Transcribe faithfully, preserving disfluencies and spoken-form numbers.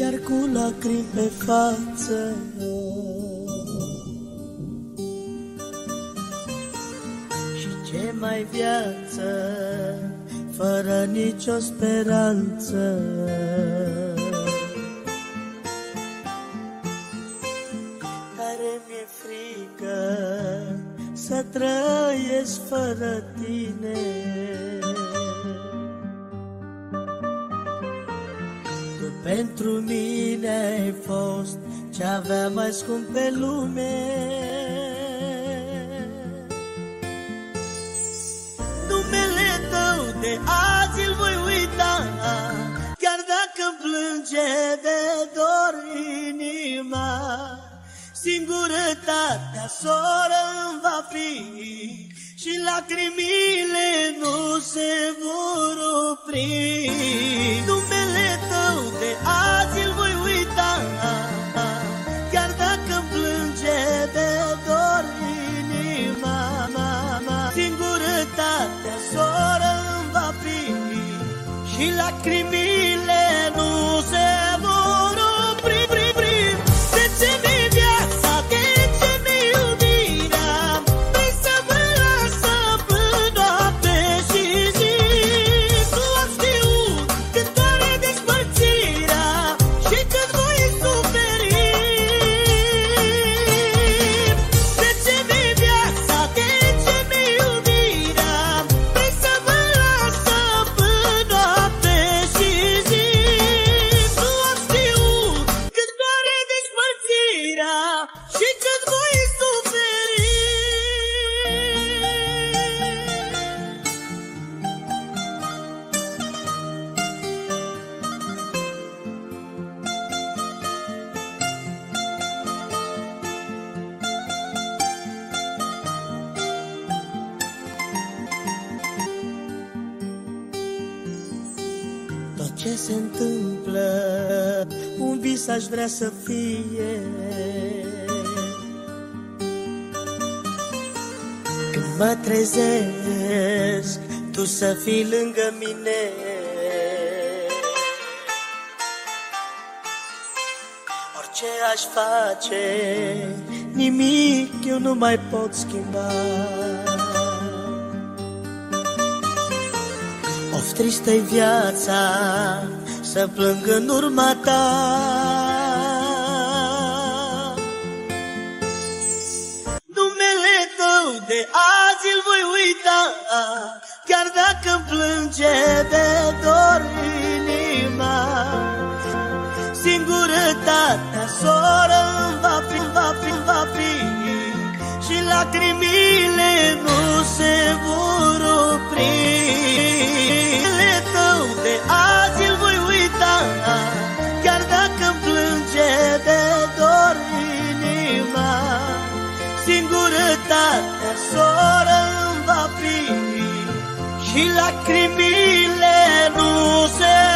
iar cu lacrimi pe față. Și ce mai viață fără nicio speranță? Tare mi-e frică să trăiesc fără tine. Tu pentru mine ai fost ce aveam mai scump pe lume. Numele tău de azi îl voi uita, chiar dacă-mi plânge de dor inima. Singurătatea soră îmi va fi și lacrimile nu se vor opri. Numele tău de azi îl voi uita, chiar dacă-mi plânge de dor inima. Singurătatea soră îmi va fi și lacrimile nu se vor opri. De ce mi-e viața, de ce mi-e iubirea, vrei să mă lasă până noapte și zi? Tu am știut cât doare despărțirea și cât voi suferi. De ce mi-e viața, de ce mi-e iubirea, vrei să mă lasă până noapte și zi? Tu am știut cât doare despărțirea și cât voi suferi. Tot ce se întâmplă, un vis aș vrea să fie. Când mă trezesc, tu să fii lângă mine. Orice aș face, nimic eu nu mai pot schimba. Of, tristă-i viața să plâng în urma ta. Numele tău de azi îl voi uita, chiar dacă-mi plânge de dor inima. Singurătatea soră îmi va fi, va fi, va fi și lacrimile nu se vor opri. Numele tău de azi îl voi uita, chiar dacă-mi plânge de dor inima. Singurătatea soră îmi va fi și lacrimile nu se